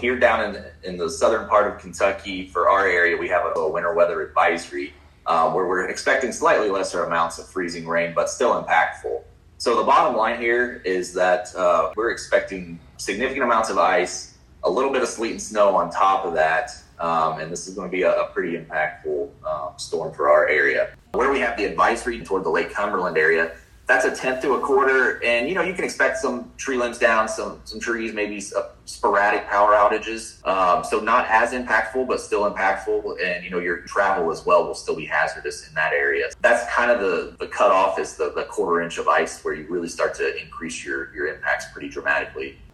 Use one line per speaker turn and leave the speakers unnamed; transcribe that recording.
here down in the southern part of Kentucky, for our area, we have a winter weather advisory where we're expecting slightly lesser amounts of freezing rain, but still impactful. So the bottom line here is that we're expecting significant amounts of ice, a little bit of sleet and snow on top of that, and this is going to be a pretty impactful storm for our area. Where we have the advisory toward the Lake Cumberland area, that's a tenth to a quarter, and you can expect some tree limbs down, some trees, maybe sporadic power outages. So not as impactful, but still impactful, and your travel as well will still be hazardous in that area. That's kind of the cutoff is the quarter inch of ice, where you really start to increase your impacts pretty dramatically.